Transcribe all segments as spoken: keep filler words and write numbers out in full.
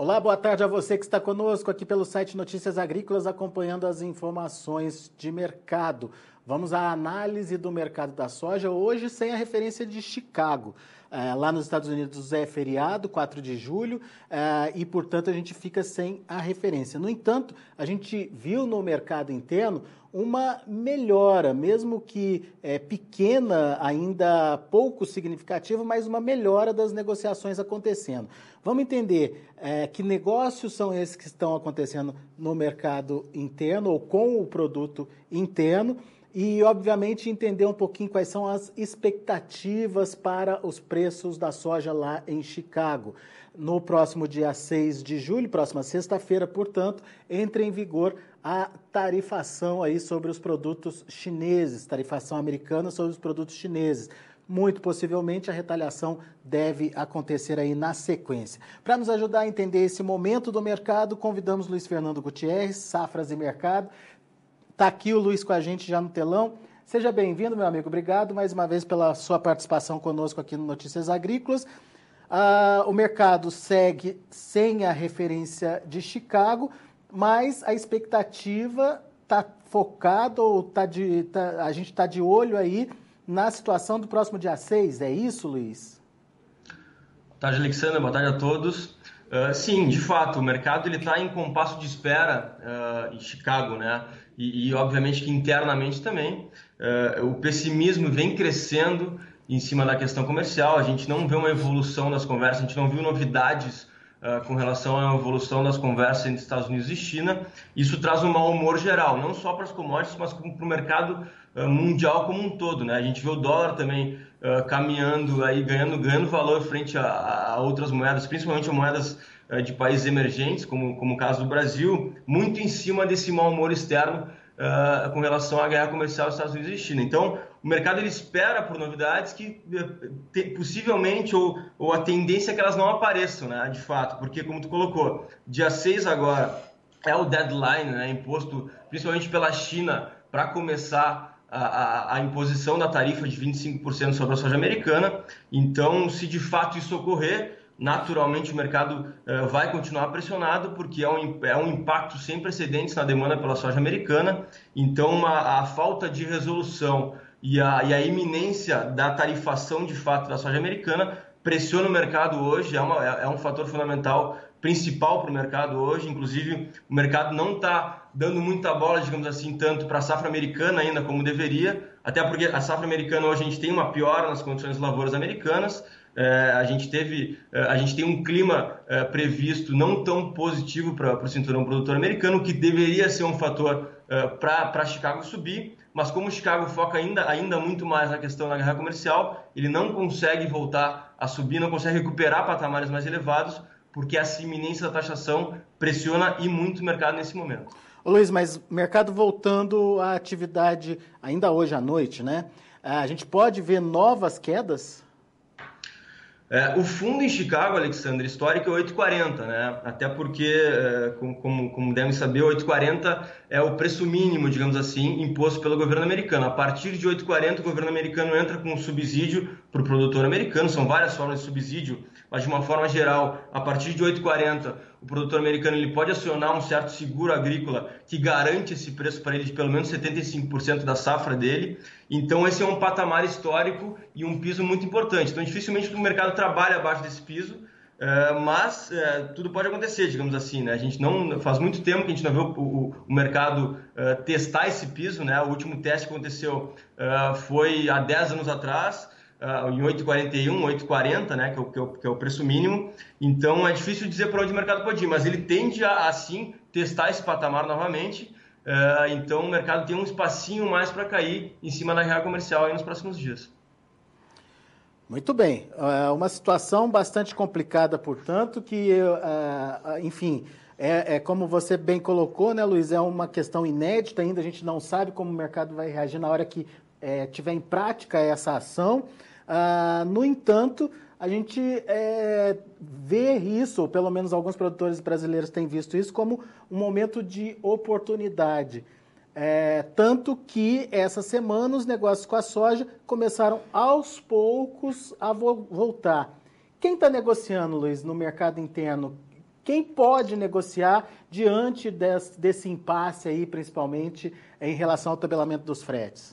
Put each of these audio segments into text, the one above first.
Olá, boa tarde a você que está conosco aqui pelo site Notícias Agrícolas, acompanhando as informações de mercado. Vamos à análise do mercado da soja, hoje sem a referência de Chicago. É, lá nos Estados Unidos é feriado, quatro de julho, é, e, portanto, a gente fica sem a referência. No entanto, a gente viu no mercado interno uma melhora, mesmo que é, pequena, ainda pouco significativa, mas uma melhora das negociações acontecendo. Vamos entender é, que negócios são esses que estão acontecendo no mercado interno ou com o produto interno e, obviamente, entender um pouquinho quais são as expectativas para os preços da soja lá em Chicago. No próximo dia seis de julho, próxima sexta-feira, portanto, entra em vigor a tarifação aí sobre os produtos chineses, tarifação americana sobre os produtos chineses. Muito possivelmente a retaliação deve acontecer aí na sequência. Para nos ajudar a entender esse momento do mercado, convidamos Luiz Fernando Gutierrez, Safras e Mercado. Está aqui o Luiz com a gente já no telão. Seja bem-vindo, meu amigo. Obrigado mais uma vez pela sua participação conosco aqui no Notícias Agrícolas. Ah, o mercado segue sem a referência de Chicago, mas a expectativa está focada ou tá de, tá, a gente está de olho aí na situação do próximo dia seis, é isso, Luiz? Boa tarde, Alexandre, boa tarde a todos. Uh, sim, de fato, o mercado está em compasso de espera uh, em Chicago, né? E, e obviamente que internamente também uh, o pessimismo vem crescendo em cima da questão comercial. A gente não vê uma evolução das conversas, a gente não viu novidades Uh, com relação à evolução das conversas entre Estados Unidos e China. Isso traz um mau humor geral, não só para as commodities, mas para o mercado uh, mundial como um todo, né? A gente vê o dólar também uh, caminhando, aí, ganhando, ganhando valor frente a, a outras moedas, principalmente a moedas uh, de países emergentes, como, como o caso do Brasil, muito em cima desse mau humor externo uh, com relação à guerra comercial dos Estados Unidos e China. Então, o mercado ele espera por novidades que te, possivelmente ou, ou a tendência é que elas não apareçam, né, de fato, porque como tu colocou, dia seis agora é o deadline, né, imposto principalmente pela China para começar a, a, a imposição da tarifa de vinte e cinco por cento sobre a soja americana. Então, se de fato isso ocorrer, naturalmente o mercado uh, vai continuar pressionado, porque é um, é um impacto sem precedentes na demanda pela soja americana. Então, uma, a falta de resolução E a, e a iminência da tarifação de fato da soja americana pressiona o mercado hoje, é, uma, é um fator fundamental, principal para o mercado hoje. Inclusive, o mercado não está dando muita bola, digamos assim, tanto para a safra americana ainda como deveria, até porque a safra americana hoje a gente tem uma piora nas condições de lavouras americanas. É, a, gente teve, a gente tem um clima é, previsto não tão positivo para o cinturão produtor americano, que deveria ser um fator é, para Chicago subir, mas como o Chicago foca ainda, ainda muito mais na questão da guerra comercial, ele não consegue voltar a subir, não consegue recuperar patamares mais elevados, porque essa iminência da taxação pressiona e muito o mercado nesse momento. Ô Luiz, mas mercado voltando à atividade ainda hoje à noite, né? A gente pode ver novas quedas? É, o fundo em Chicago, Alexandre, histórico é oito e quarenta, né? Até porque, é, como, como devem saber, oito e quarenta é o preço mínimo, digamos assim, imposto pelo governo americano. A partir de oito e quarenta, o governo americano entra com um subsídio para o produtor americano. São várias formas de subsídio, mas de uma forma geral, a partir de oito e quarenta, o produtor americano ele pode acionar um certo seguro agrícola que garante esse preço para ele de pelo menos setenta e cinco por cento da safra dele. Então, esse é um patamar histórico e um piso muito importante. Então, dificilmente o mercado trabalha abaixo desse piso, mas tudo pode acontecer, digamos assim, né? A gente não faz muito tempo que a gente não vê o, o, o mercado testar esse piso, né? O último teste que aconteceu foi há dez anos atrás, Uh, em oito e quarenta e um, oito e quarenta, né, que é, o, que, é o, que é o preço mínimo. Então é difícil dizer para onde o mercado pode ir, mas ele tende a, assim, testar esse patamar novamente. Uh, então o mercado tem um espacinho mais para cair em cima da guerra comercial aí nos próximos dias. Muito bem. É uma situação bastante complicada, portanto, que, uh, enfim, é, é como você bem colocou, né, Luiz, é uma questão inédita ainda, a gente não sabe como o mercado vai reagir na hora que é, tiver em prática essa ação. Uh, no entanto, a gente é, vê isso, ou pelo menos alguns produtores brasileiros têm visto isso, como um momento de oportunidade. É, tanto que essa semana os negócios com a soja começaram aos poucos a vo- voltar. Quem está negociando, Luiz, no mercado interno? quem pode negociar diante desse, desse impasse aí, principalmente em relação ao tabelamento dos fretes?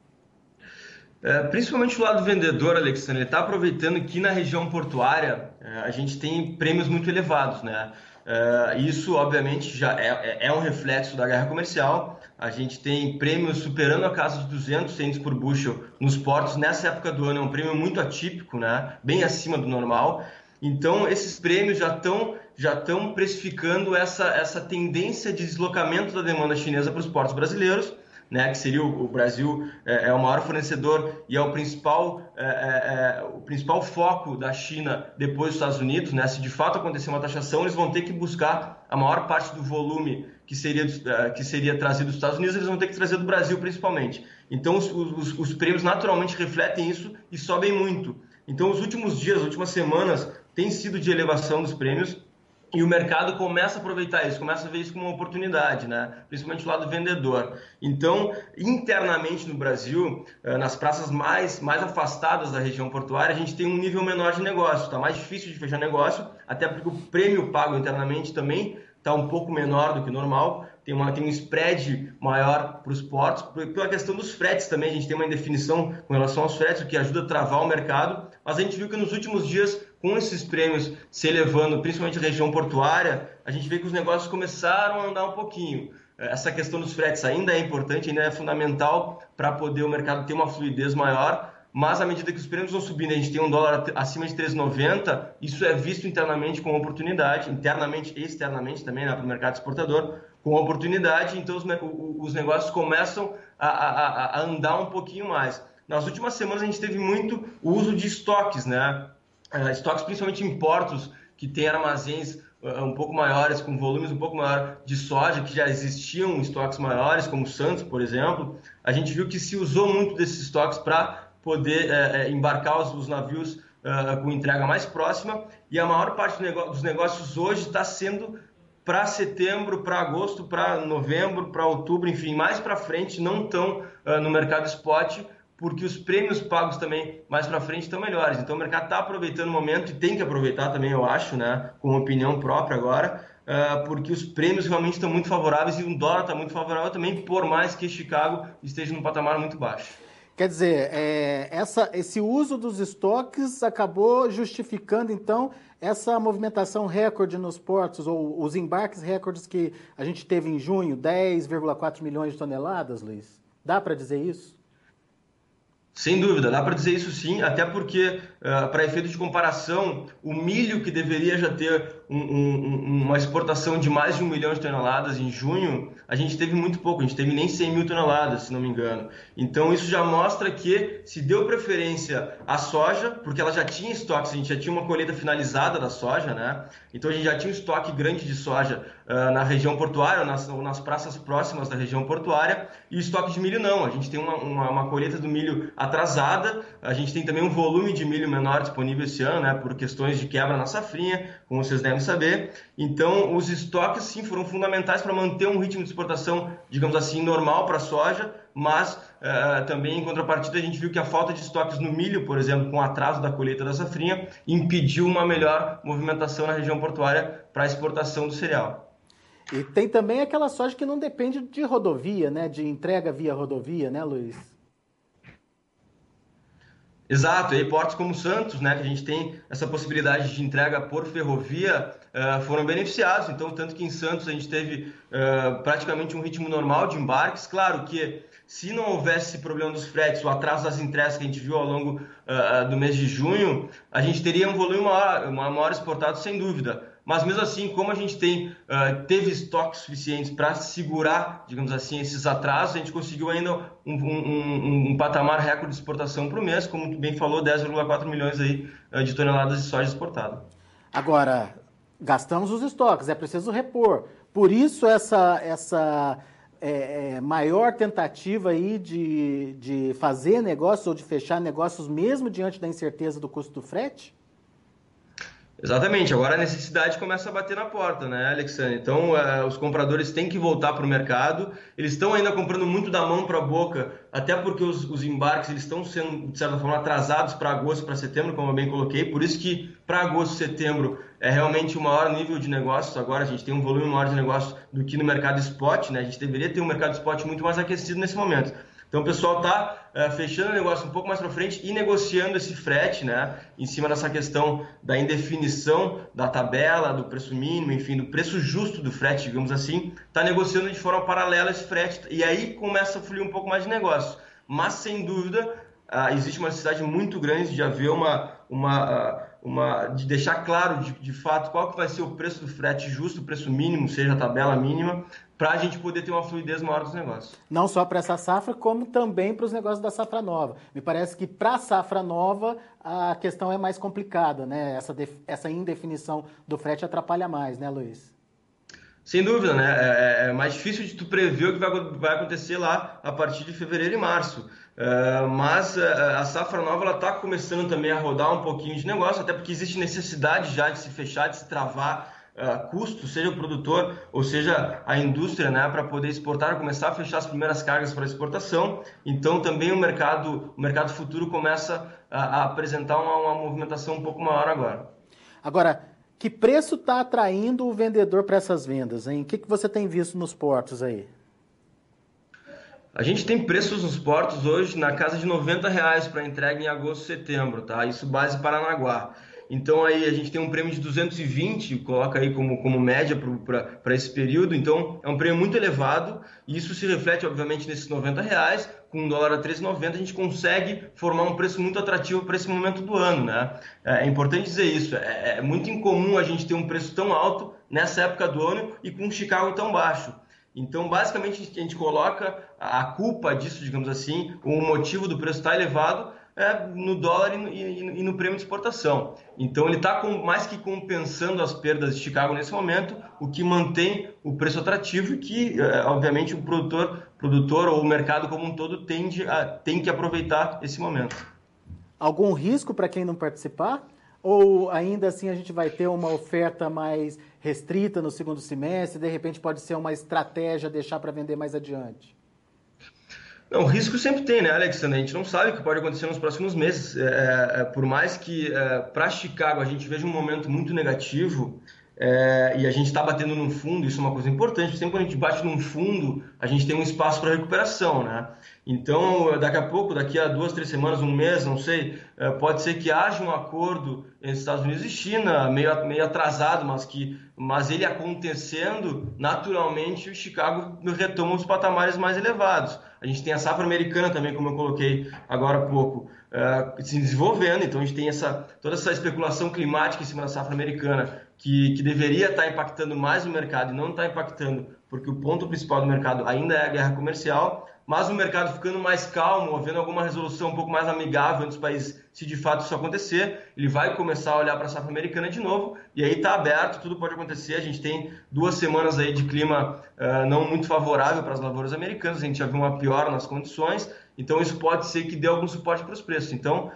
É, principalmente o lado vendedor, Alexandre, ele está aproveitando que na região portuária é, a gente tem prêmios muito elevados, né? É, isso, obviamente, já é, é um reflexo da guerra comercial. A gente tem prêmios superando a casa de duzentos centos por bushel nos portos. Nessa época do ano é um prêmio muito atípico, né? Bem acima do normal. Então, esses prêmios já estão já estão precificando essa, essa tendência de deslocamento da demanda chinesa para os portos brasileiros, né, que seria o, o Brasil é, é o maior fornecedor e é o principal, é, é, o principal foco da China depois dos Estados Unidos, né? Se de fato acontecer uma taxação, eles vão ter que buscar a maior parte do volume que seria, que seria trazido dos Estados Unidos, eles vão ter que trazer do Brasil principalmente. Então os, os, os prêmios naturalmente refletem isso e sobem muito. Então os últimos dias, as últimas semanas, têm sido de elevação dos prêmios. E o mercado começa a aproveitar isso, começa a ver isso como uma oportunidade, né? Principalmente o lado vendedor. Então, internamente no Brasil, nas praças mais, mais afastadas da região portuária, a gente tem um nível menor de negócio, está mais difícil de fechar negócio, até porque o prêmio pago internamente também está um pouco menor do que normal, tem, uma, tem um spread maior para os portos, pela questão dos fretes também, a gente tem uma indefinição com relação aos fretes, o que ajuda a travar o mercado, mas a gente viu que nos últimos dias, com esses prêmios se elevando, principalmente a região portuária, a gente vê que os negócios começaram a andar um pouquinho. Essa questão dos fretes ainda é importante, ainda é fundamental para poder o mercado ter uma fluidez maior, mas à medida que os prêmios vão subindo, a gente tem um dólar acima de três reais e noventa centavos, isso é visto internamente como oportunidade, internamente e externamente também, né, para o mercado exportador, como oportunidade, então os, os negócios começam a, a, a andar um pouquinho mais. Nas últimas semanas a gente teve muito o uso de estoques, né? Estoques principalmente em portos que têm armazéns um pouco maiores, com volumes um pouco maior de soja, que já existiam estoques maiores, como Santos, por exemplo. A gente viu que se usou muito desses estoques para poder é, embarcar os, os navios é, com entrega mais próxima, e a maior parte do negócio, dos negócios hoje está sendo para setembro, para agosto, para novembro, para outubro, enfim, mais para frente, não estão uh, no mercado spot, porque os prêmios pagos também mais para frente estão melhores. Então o mercado está aproveitando o momento e tem que aproveitar também, eu acho, né, com opinião própria agora, uh, porque os prêmios realmente estão muito favoráveis e o dólar está muito favorável também, por mais que Chicago esteja num patamar muito baixo. Quer dizer, é, essa, esse uso dos estoques acabou justificando, então, essa movimentação recorde nos portos, ou os embarques recordes que a gente teve em junho, dez vírgula quatro milhões de toneladas, Luiz? Dá para dizer isso? Sem dúvida, dá para dizer isso sim, até porque, uh, para efeito de comparação, o milho que deveria já ter um, um, uma exportação de mais de um milhão de toneladas em junho, a gente teve muito pouco, a gente teve nem cem mil toneladas, se não me engano. Então isso já mostra que se deu preferência à soja, porque ela já tinha estoques, a gente já tinha uma colheita finalizada da soja, né? Então a gente já tinha um estoque grande de soja uh, na região portuária, ou nas, ou nas praças próximas da região portuária, e o estoque de milho não, a gente tem uma, uma, uma colheita do milho atrasada, a gente tem também um volume de milho menor disponível esse ano, né, por questões de quebra na safrinha, como vocês devem saber. Então, os estoques, sim, foram fundamentais para manter um ritmo de exportação, digamos assim, normal para a soja, mas uh, também, em contrapartida, a gente viu que a falta de estoques no milho, por exemplo, com o atraso da colheita da safrinha, impediu uma melhor movimentação na região portuária para a exportação do cereal. E tem também aquela soja que não depende de rodovia, né, de entrega via rodovia, né, Luiz? Exato, e aí portos como Santos, né, que a gente tem essa possibilidade de entrega por ferrovia, uh, foram beneficiados. Então, tanto que em Santos a gente teve uh, praticamente um ritmo normal de embarques. Claro que se não houvesse esse problema dos fretes, o atraso das entregas que a gente viu ao longo uh, do mês de junho, a gente teria um volume maior, maior exportado sem dúvida. Mas mesmo assim, como a gente tem, uh, teve estoques suficientes para segurar, digamos assim, esses atrasos, a gente conseguiu ainda um, um, um, um patamar recorde de exportação para o mês, como tu bem falou, dez vírgula quatro milhões aí, uh, de toneladas de soja exportada. Agora, gastamos os estoques, é preciso repor. Por isso essa, essa é, é, maior tentativa aí de, de fazer negócios ou de fechar negócios mesmo diante da incerteza do custo do frete? Exatamente, agora a necessidade começa a bater na porta, né, Alexandre? Então, uh, os compradores têm que voltar para o mercado, eles estão ainda comprando muito da mão para a boca, até porque os, os embarques eles estão sendo, de certa forma, atrasados para agosto, para setembro, como eu bem coloquei, por isso que para agosto e setembro é realmente o maior nível de negócios, agora a gente tem um volume maior de negócios do que no mercado spot, né? A gente deveria ter um mercado spot muito mais aquecido nesse momento. Então o pessoal está uh, fechando o negócio um pouco mais para frente e negociando esse frete, né, em cima dessa questão da indefinição da tabela, do preço mínimo, enfim, do preço justo do frete, digamos assim, está negociando de forma paralela esse frete e aí começa a fluir um pouco mais de negócio. Mas, sem dúvida, uh, existe uma necessidade muito grande de haver uma... uma uh, Uma, de deixar claro de, de fato qual que vai ser o preço do frete justo, o preço mínimo, seja a tabela mínima, para a gente poder ter uma fluidez maior dos negócios. Não só para essa safra, como também para os negócios da safra nova. Me parece que para a safra nova a questão é mais complicada, né? Essa, def... essa indefinição do frete atrapalha mais, né, Luiz? Sem dúvida, né? É, é mais difícil de tu prever o que vai, vai acontecer lá a partir de fevereiro e março. Uh, mas uh, a safra nova está começando também a rodar um pouquinho de negócio, até porque existe necessidade já de se fechar, de se travar uh, custos, seja o produtor ou seja a indústria, né, para poder exportar, começar a fechar as primeiras cargas para exportação. Então também o mercado, o mercado futuro começa a, a apresentar uma, uma movimentação um pouco maior agora. Agora, que preço está atraindo o vendedor para essas vendas, hein? O que, que você tem visto nos portos aí? A gente tem preços nos portos hoje na casa de noventa reais para entrega em agosto e setembro, tá? Isso base Paranaguá. Então aí a gente tem um prêmio de duzentos e vinte, coloca aí como, como média para esse período. Então é um prêmio muito elevado e isso se reflete obviamente nesses noventa reais. Com um dólar a treze reais e noventa centavos a gente consegue formar um preço muito atrativo para esse momento do ano, né? É importante dizer isso, é, é muito incomum a gente ter um preço tão alto nessa época do ano e com um Chicago tão baixo. Então, basicamente, a gente coloca a culpa disso, digamos assim, o motivo do preço estar elevado é no dólar e no, e, e no prêmio de exportação. Então, ele está mais que compensando as perdas de Chicago nesse momento, o que mantém o preço atrativo e que, obviamente, o produtor, produtor ou o mercado como um todo tende a, tem que aproveitar esse momento. Algum risco para quem não participar? Ou ainda assim a gente vai ter uma oferta mais restrita no segundo semestre, de repente pode ser uma estratégia deixar para vender mais adiante? Não, o risco sempre tem, né, Alexandre? A gente não sabe o que pode acontecer nos próximos meses. É, é, por mais que é, para Chicago a gente veja um momento muito negativo é, e a gente está batendo num fundo, isso é uma coisa importante. Sempre quando a gente bate num fundo, a gente tem um espaço para recuperação, né? Então, daqui a pouco, daqui a duas, três semanas, um mês, não sei, pode ser que haja um acordo entre Estados Unidos e China, meio, meio atrasado, mas, que, mas ele acontecendo, naturalmente, o Chicago retoma os patamares mais elevados. A gente tem a safra americana também, como eu coloquei agora há pouco, uh, se desenvolvendo, então a gente tem essa, toda essa especulação climática em cima da safra americana, que, que deveria estar impactando mais o mercado e não está impactando, porque o ponto principal do mercado ainda é a guerra comercial, mas o mercado ficando mais calmo, havendo alguma resolução um pouco mais amigável entre os países, se de fato isso acontecer, ele vai começar a olhar para a safra americana de novo, e aí está aberto, tudo pode acontecer. A gente tem duas semanas aí de clima uh, não muito favorável para as lavouras americanas, a gente já viu uma piora nas condições, então isso pode ser que dê algum suporte para os preços. Então,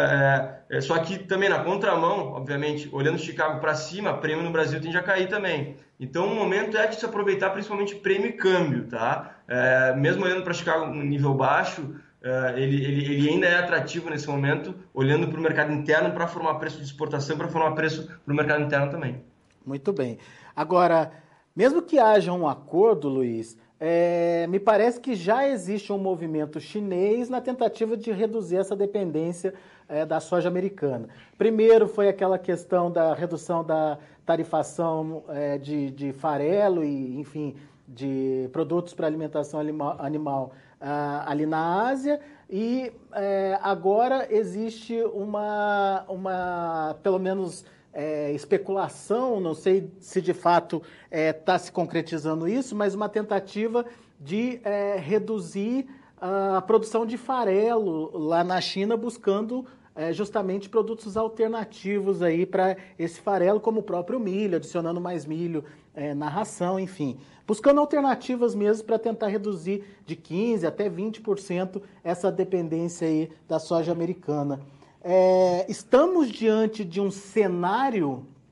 é, é, só que também na contramão, obviamente, olhando Chicago para cima, prêmio no Brasil tende a cair também. Então, o momento é de se aproveitar principalmente prêmio e câmbio, tá? É, mesmo olhando para Chicago no nível baixo, é, ele, ele, ele ainda é atrativo nesse momento, olhando para o mercado interno para formar preço de exportação, para formar preço para o mercado interno também. Muito bem. Agora, mesmo que haja um acordo, Luiz, é, me parece que já existe um movimento chinês na tentativa de reduzir essa dependência é, da soja americana. Primeiro foi aquela questão da redução da tarifação é, de, de farelo e, enfim, de produtos para alimentação animal, animal ah, ali na Ásia. E é, agora existe uma, uma pelo menos... É, especulação, não sei se de fato está é, se concretizando isso, mas uma tentativa de é, reduzir a produção de farelo lá na China, buscando é, justamente produtos alternativos aí para esse farelo, como o próprio milho, adicionando mais milho é, na ração, enfim. Buscando alternativas mesmo para tentar reduzir de quinze por cento até vinte por cento essa dependência aí da soja americana. É, estamos diante de um cenário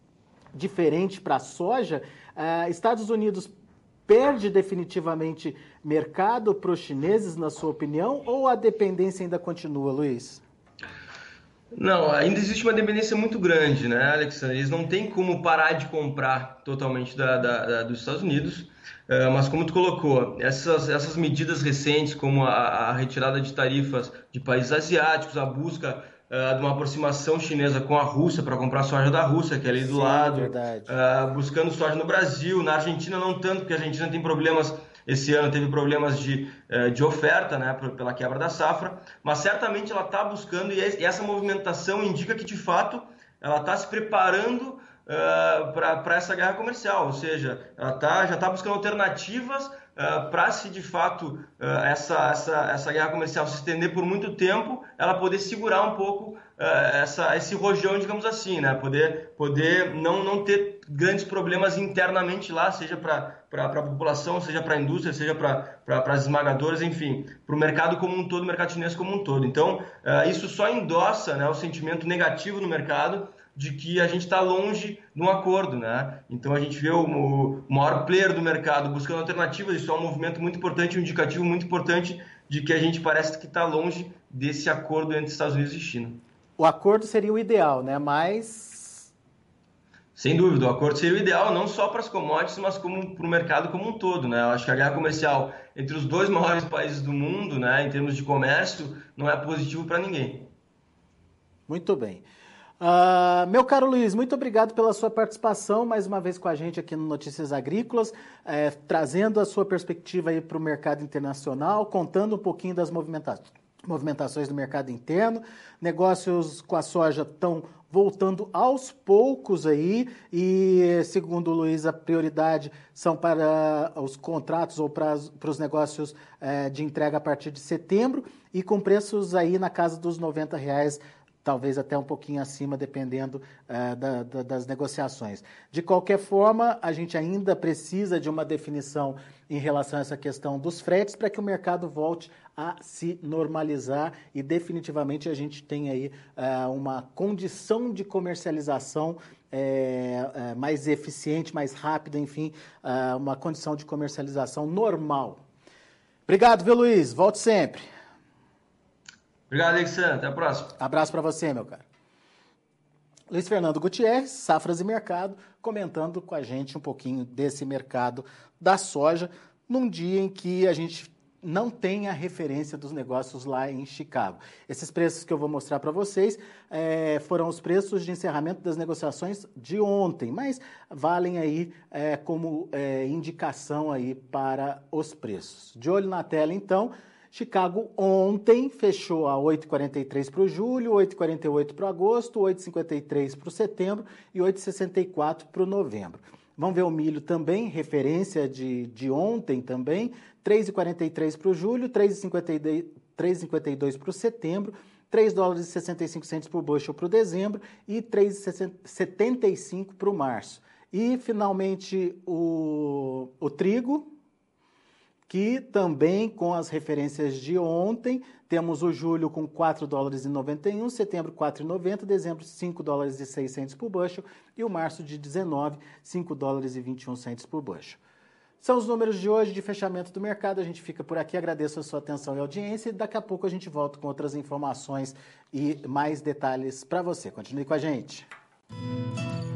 diferente para a soja, uh, Estados Unidos perde definitivamente mercado para os chineses, na sua opinião, ou a dependência ainda continua, Luiz? Não, ainda existe uma dependência muito grande, né, Alexandre? Eles não têm como parar de comprar totalmente da, da, da, dos Estados Unidos, uh, mas como tu colocou, essas, essas medidas recentes, como a, a retirada de tarifas de países asiáticos, a busca uh, de uma aproximação chinesa com a Rússia para comprar soja da Rússia, que é ali do Sim, lado, verdade. Uh, buscando soja no Brasil, na Argentina não tanto, porque a Argentina tem problemas. Esse ano teve problemas de, de oferta, né, pela quebra da safra, mas certamente ela está buscando, e essa movimentação indica que, de fato, ela está se preparando uh, para essa guerra comercial, ou seja, ela tá, já está buscando alternativas uh, para, se de fato uh, essa, essa, essa guerra comercial se estender por muito tempo, ela poder segurar um pouco uh, essa, esse rojão, digamos assim, né, poder, poder não, não ter grandes problemas internamente lá, seja para para a população, seja para a indústria, seja para as esmagadoras, enfim, para o mercado como um todo, o mercado chinês como um todo. Então, uh, isso só endossa, né, o sentimento negativo no mercado de que a gente está longe de um acordo, né? Então, a gente vê o, o maior player do mercado buscando alternativas, isso é um movimento muito importante, um indicativo muito importante de que a gente parece que está longe desse acordo entre Estados Unidos e China. O acordo seria o ideal, né? Mas... Sem dúvida, o acordo seria o ideal, não só para as commodities, mas como para o mercado como um todo, né? Eu acho que a guerra comercial entre os dois maiores países do mundo, né, em termos de comércio, não é positivo para ninguém. Muito bem. Uh, meu caro Luiz, muito obrigado pela sua participação mais uma vez com a gente aqui no Notícias Agrícolas, eh, trazendo a sua perspectiva aí para o mercado internacional, contando um pouquinho das movimentações. movimentações do mercado interno, negócios com a soja estão voltando aos poucos aí e, segundo o Luiz, a prioridade são para os contratos ou para, para os negócios eh, de entrega a partir de setembro e com preços aí na casa dos noventa reais, talvez até um pouquinho acima, dependendo uh, da, da, das negociações. De qualquer forma, a gente ainda precisa de uma definição em relação a essa questão dos fretes para que o mercado volte a se normalizar e definitivamente a gente tenha aí uh, uma condição de comercialização é, é, mais eficiente, mais rápida, enfim, uh, uma condição de comercialização normal. Obrigado, viu, Luiz? Volte sempre. Obrigado, Alexandre. Até a próxima. Abraço para você, meu cara. Luiz Fernando Gutierrez, Safras e Mercado, comentando com a gente um pouquinho desse mercado da soja, num dia em que a gente não tem a referência dos negócios lá em Chicago. Esses preços que eu vou mostrar para vocês é, foram os preços de encerramento das negociações de ontem, mas valem aí é, como é, indicação aí para os preços. De olho na tela, então. Chicago ontem fechou a oito e quarenta e três para o julho, oito e quarenta e oito para o agosto, oito e cinquenta e três para o setembro e oito e sessenta e quatro para o novembro. Vamos ver o milho também, referência de, de ontem também, três e quarenta e três para o julho, três e cinquenta e dois para o setembro, três dólares e sessenta e cinco centavos por bushel para o dezembro e três e setenta e cinco para o março. E, finalmente, o, o trigo, que também com as referências de ontem, temos o julho com quatro dólares e noventa e um, setembro quatro e noventa, dezembro cinco dólares e seis centavos por bushel e o março de dezenove, cinco dólares e vinte e um centavos por bushel. São os números de hoje de fechamento do mercado, a gente fica por aqui, agradeço a sua atenção e audiência e daqui a pouco a gente volta com outras informações e mais detalhes para você. Continue com a gente.